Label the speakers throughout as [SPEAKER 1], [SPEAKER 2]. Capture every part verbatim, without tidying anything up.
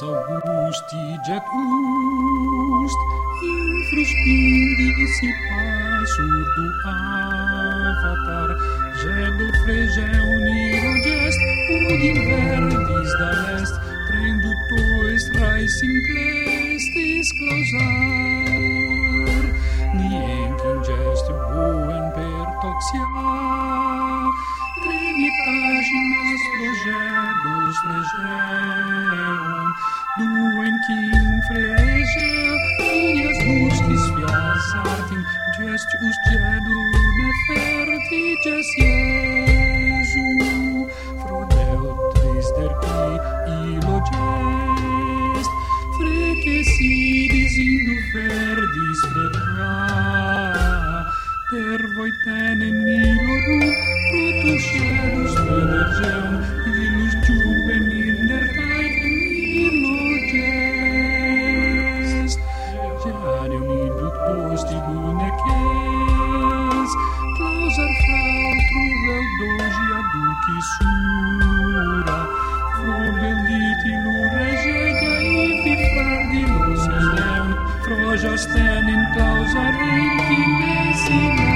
[SPEAKER 1] Augusti jet ust, infrus indici passur du avatar, gedo fregeum niro gest, ud in verdis da est, trendutois rais inclestis clausar, nienc in gest buen per toxia, trevitaginas progedos fregeum, duem quin fregea, inias buscis fias artim, gestius gedu nefertiges Iesu, frodeutris derqui ilo gest, frecesidis indu verdis fredra, per voitenen ilorum, protuscelus federgeum, ilus juben in der Titan ilo gest. Geanium induc posti luneces, clausar frau truvel dogia duci sura, frobelliti lure gedia ivi frardilus edeum, frojos tenin clausar intimesime.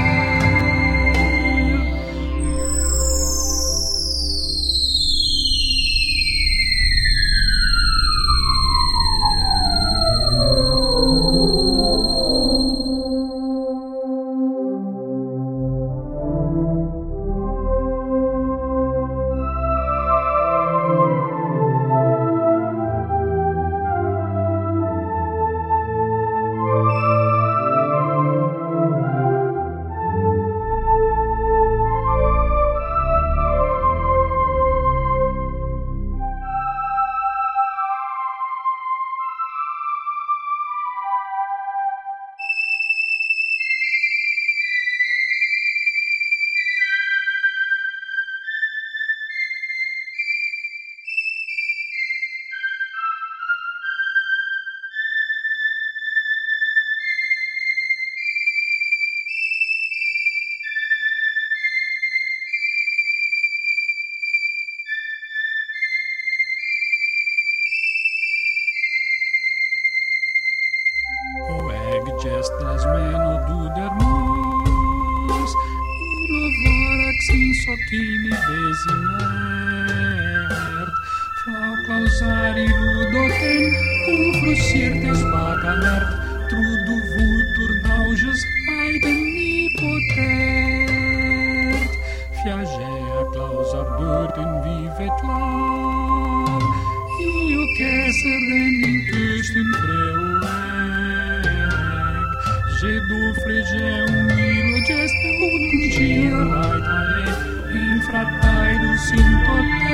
[SPEAKER 1] Gest lasmeno dudermos, ilo vorax in socini desimert, frau clausari ludoten, ufrus sirtes vacanert, trudu vultur nauges haiden nipotert, fiagea clausar dörten vivet lam, io ceser renintustum preuem, Gedu fregeum ilo gest, ut cum cia raitae, infrataidus in totem,